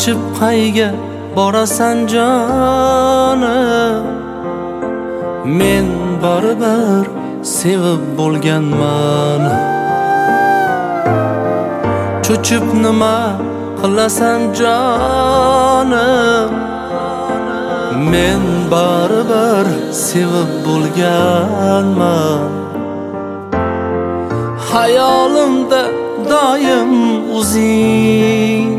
qochib qayga borasan jonim? Men baribir sevib bo'lganman. Cho'chib nima qilasan jonim? Men baribir sevib bo'lganman. Hayolimda doim o'zing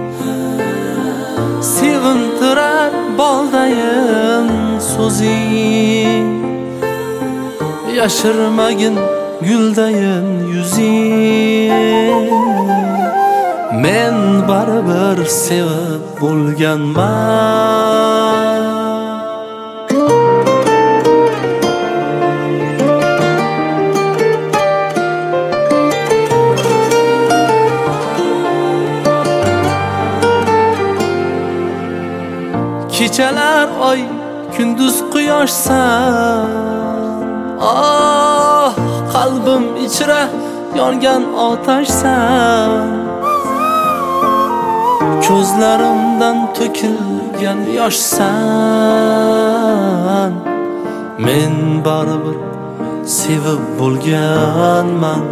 sevintirar boldayin so'zing. Yashirmagin guldayin yuzing. Men baribir sevib bo'lganman. Kechalar oy, kunduz quyoshsan. Ah, qalbim ichra yongan otashsan. Ko'zlarimdan to'kilgan yoshsan. Men baribir sevib bo'lganman.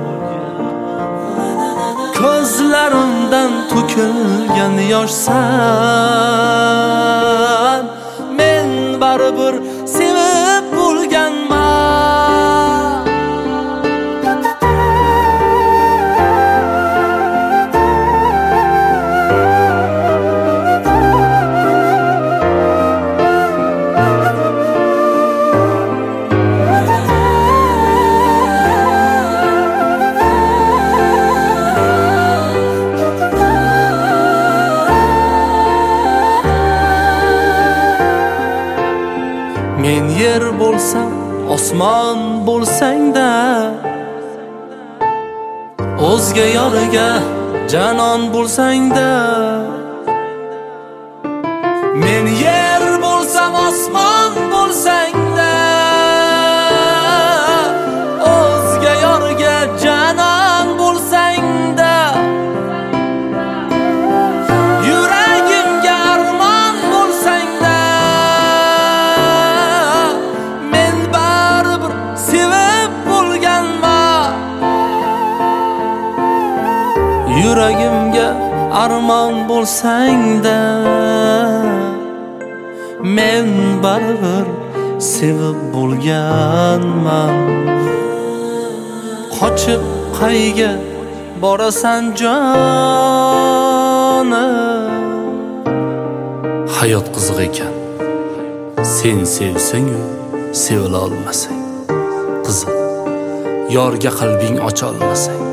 Ko'zlarimdan to'kilgan yoshsan. Men baribir sevib bo'lganman. Men yer bo'lsam, osmon bo'lsang-da, o'zga yoriga janon bo'lsang-da. Men yer bo'lsam, osmon bo'lsang-da, o'zga yoriga janon bo'lsang-da. Yuragimga armon bo'lsang-da, men baribir sevib bo'lganman. Yuragimga armon bo'lsang-da, men baribir sevib bo'lganman. Qochib qayga borasan jonim? Hayot qiziq ekan, sen sevsang-u sevila olmasang. Qiziq, yorga qalbing ocha olmasang.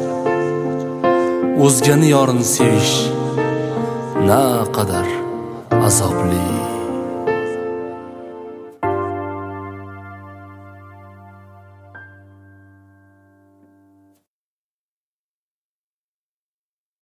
O'zgani yorin sevish na qadar azobli.